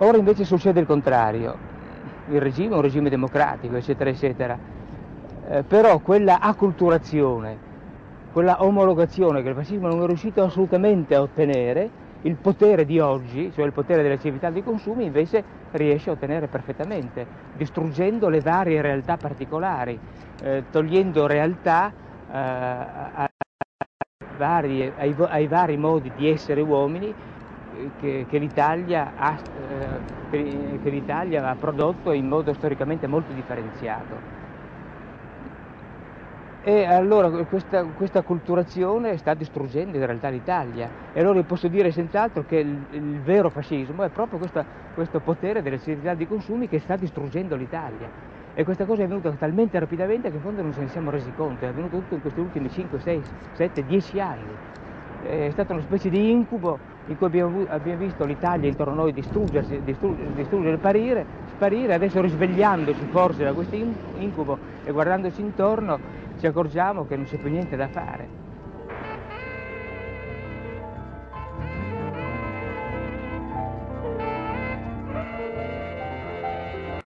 Ora invece succede il contrario, il regime è un regime democratico, eccetera, eccetera, però quella acculturazione, quella omologazione che il fascismo non è riuscito assolutamente a ottenere, il potere di oggi, cioè il potere delle civiltà dei consumi, invece riesce a ottenere perfettamente, distruggendo le varie realtà particolari, togliendo realtà ai vari modi di essere uomini che l'Italia ha prodotto in modo storicamente molto differenziato. E allora questa acculturazione sta distruggendo in realtà l'Italia. E allora io posso dire senz'altro che il vero fascismo è proprio questo potere delle civiltà di consumi che sta distruggendo l'Italia. E questa cosa è avvenuta talmente rapidamente che in fondo non ce ne siamo resi conto, è avvenuto tutto in questi ultimi 5, 6, 7, 10 anni. È stata una specie di incubo in cui abbiamo visto l'Italia intorno a noi distruggersi, distruggere, sparire, adesso risvegliandoci forse da questo incubo e guardandoci intorno ci accorgiamo che non c'è più niente da fare.